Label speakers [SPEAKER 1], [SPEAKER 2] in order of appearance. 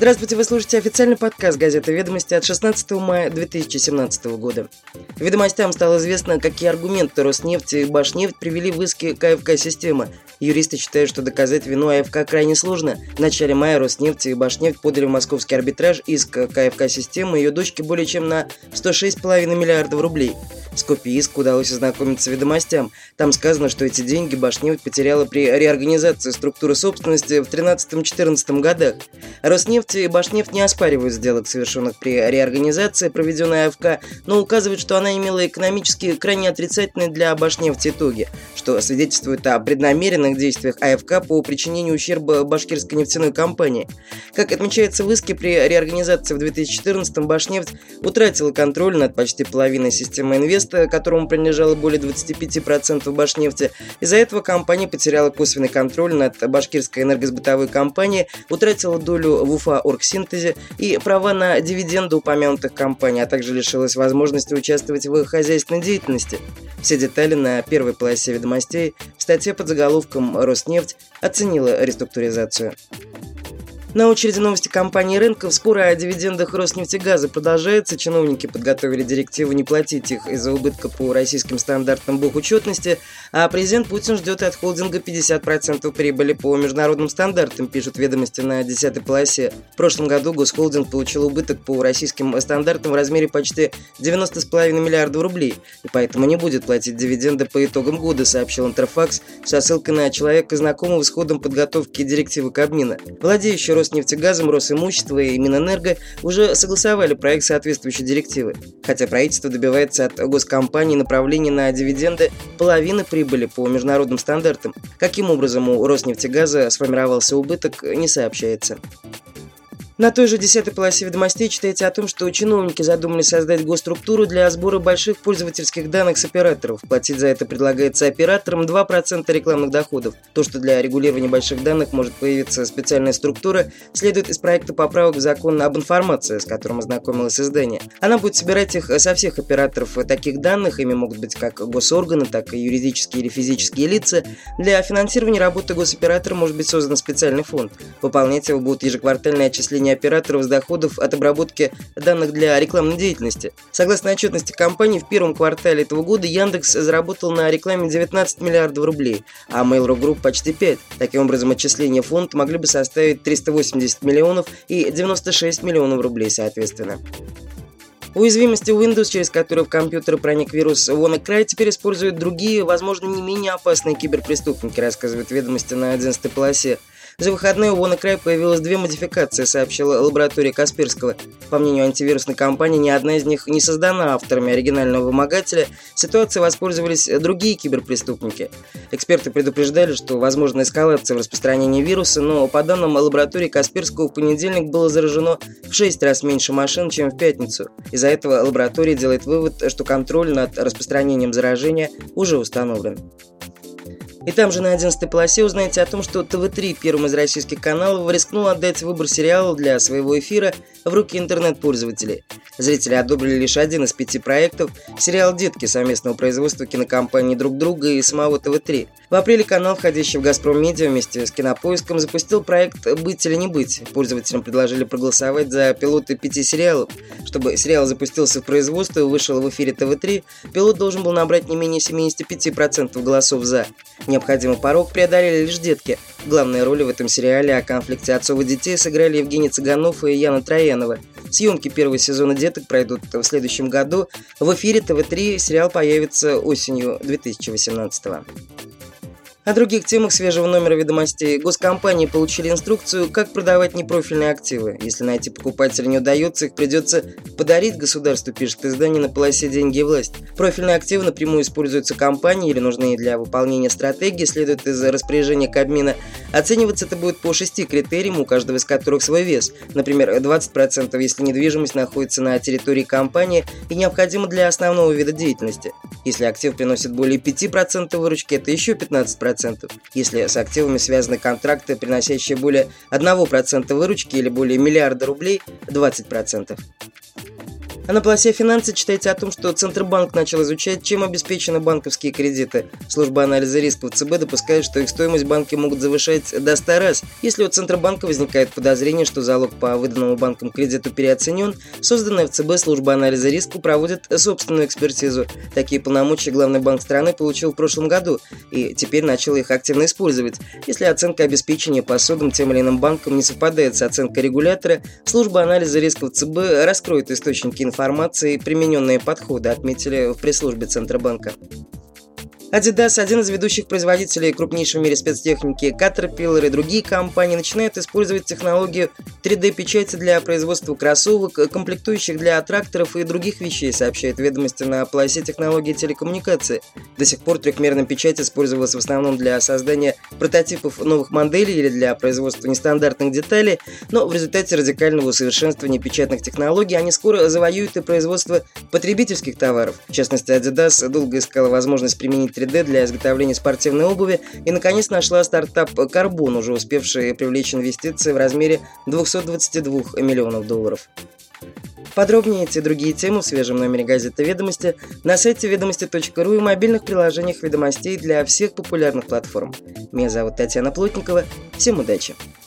[SPEAKER 1] Здравствуйте, вы слушаете официальный подкаст газеты «Ведомости» от 16 мая 2017 года. Ведомостям стало известно, какие аргументы Роснефть и Башнефть привели в иске к АФК-системы. Юристы считают, что доказать вину АФК крайне сложно. В начале мая Роснефть и Башнефть подали в московский арбитраж иск к АФК-системы и ее дочке более чем на 106,5 миллиардов рублей. С копией иска удалось ознакомиться Ведомостям. Там сказано, что эти деньги Башнефть потеряла при реорганизации структуры собственности в 2013-2014 годах. Роснефть и Башнефть не оспаривают сделок, совершенных при реорганизации, проведенной АФК, но указывают, что она имела экономически крайне отрицательные для Башнефти итоги, что свидетельствует о преднамеренных действиях АФК по причинению ущерба башкирской нефтяной компании. Как отмечается в иске, при реорганизации в 2014-м Башнефть утратила контроль над почти половиной системы Инвеста, которому принадлежало более 25% Башнефти. Из-за этого компания потеряла косвенный контроль над башкирской энергосбытовой компанией, утратила долю в Уфа-Оргсинтезе и права на дивиденды упомянутых компаний, а также лишилась возможности участвовать в их хозяйственной деятельности. Все детали на первой полосе Ведомостей в статье под заголовком «Роснефть оценила реструктуризацию». На очереди новости компании «Ренков». Спор о дивидендах Роснефтегаза продолжается. Чиновники подготовили директиву не платить их из-за убытка по российским стандартам бухучетности, а президент Путин ждет от холдинга 50% прибыли по международным стандартам, пишут Ведомости на 10-й полосе. В прошлом году Госхолдинг получил убыток по российским стандартам в размере почти 90,5 миллиардов рублей, и поэтому не будет платить дивиденды по итогам года, сообщил Интерфакс со ссылкой на человека, знакомого с ходом подготовки директивы Кабмина. Владеющий Роснефтегазом, Росимущество и Минэнерго уже согласовали проект соответствующей директивы, хотя правительство добивается от госкомпаний направления на дивиденды половины прибыли по международным стандартам. Каким образом у Роснефтегаза сформировался убыток, не сообщается. На той же 10-й полосе Ведомостей читаете о том, что чиновники задумали создать госструктуру для сбора больших пользовательских данных с операторов. Платить за это предлагается операторам 2% рекламных доходов. То, что для регулирования больших данных может появиться специальная структура, следует из проекта поправок в закон об информации, с которым ознакомилось издание. Она будет собирать их со всех операторов таких данных, ими могут быть как госорганы, так и юридические или физические лица. Для финансирования работы госоператора может быть создан специальный фонд. Выполнять его будут ежеквартальные отчисления операторов с доходов от обработки данных для рекламной деятельности. Согласно отчетности компании, в первом квартале этого года Яндекс заработал на рекламе 19 миллиардов рублей, а Mail.ru Group почти 5. Таким образом, отчисления в фонд могли бы составить 380 миллионов и 96 миллионов рублей соответственно. Уязвимости Windows, через которые в компьютеры проник вирус WannaCry, теперь используют другие, возможно, не менее опасные киберпреступники, рассказывают Ведомости на 11-й полосе. За выходные у WannaCry появилось 2 модификации, сообщила лаборатория Касперского. По мнению антивирусной компании, ни одна из них не создана авторами оригинального вымогателя. Ситуацией воспользовались другие киберпреступники. Эксперты предупреждали, что возможна эскалация в распространении вируса, но по данным лаборатории Касперского в понедельник было заражено в 6 раз меньше машин, чем в пятницу. Из-за этого лаборатория делает вывод, что контроль над распространением заражения уже установлен. И там же на 11-й полосе узнаете о том, что ТВ3, первым из российских каналов, рискнул отдать выбор сериалов для своего эфира в руки интернет-пользователей. Зрители одобрили лишь один из 5 проектов – сериал «Детки» совместного производства кинокомпании «Друг друга» и самого ТВ3. В апреле канал, входящий в «Газпром Медиа» вместе с Кинопоиском, запустил проект «Быть или не быть». Пользователям предложили проголосовать за пилоты 5 сериалов. Чтобы сериал запустился в производство и вышел в эфире ТВ3, пилот должен был набрать не менее 75% голосов «за». Необходимый порог преодолели лишь детки. Главные роли в этом сериале о конфликте отцов и детей сыграли Евгений Цыганов и Яна Троянова. Съемки первого сезона «Деток» пройдут в следующем году. В эфире ТВ3 сериал появится осенью 2018 года. О других темах свежего номера Ведомостей. Госкомпании получили инструкцию, как продавать непрофильные активы. Если найти покупателя не удается, их придется подарить государству, пишет издание на полосе «Деньги и власть». Профильные активы напрямую используются компанией или нужны для выполнения стратегии, следует из распоряжения Кабмина. Оцениваться это будет по 6 критериям, у каждого из которых свой вес. Например, 20%, если недвижимость находится на территории компании и необходима для основного вида деятельности. Если актив приносит более 5% выручки, это еще 15%. Если с активами связаны контракты, приносящие более 1% выручки или более миллиарда рублей, 20%. А на полосе «Финансы» читайте о том, что Центробанк начал изучать, чем обеспечены банковские кредиты. Служба анализа рисков ЦБ допускает, что их стоимость банки могут завышать до 100 раз. Если у Центробанка возникает подозрение, что залог по выданному банком кредиту переоценен, созданная в ЦБ служба анализа риска проводит собственную экспертизу. Такие полномочия главный банк страны получил в прошлом году и теперь начал их активно использовать. Если оценка обеспечения по судам тем или иным банкам не совпадает с оценкой регулятора, служба анализа рисков ЦБ раскроет источники информации и примененные подходы, отметили в пресс-службе Центробанка. Adidas, один из ведущих производителей крупнейшей в мире спецтехники, Caterpillar и другие компании начинают использовать технологию 3D-печати для производства кроссовок, комплектующих для тракторов и других вещей, сообщает «Ведомости» на полосе технологий телекоммуникации. До сих пор трехмерная печать использовалась в основном для создания прототипов новых моделей или для производства нестандартных деталей, но в результате радикального усовершенствования печатных технологий они скоро завоюют и производство потребительских товаров. В частности, Adidas долго искала возможность применить 3D для изготовления спортивной обуви и, наконец, нашла стартап Carbon, уже успевший привлечь инвестиции в размере $222 миллионов. Подробнее эти и другие темы в свежем номере газеты «Ведомости» на сайте ведомости.ру и мобильных приложениях «Ведомостей» для всех популярных платформ. Меня зовут Татьяна Плотникова. Всем удачи!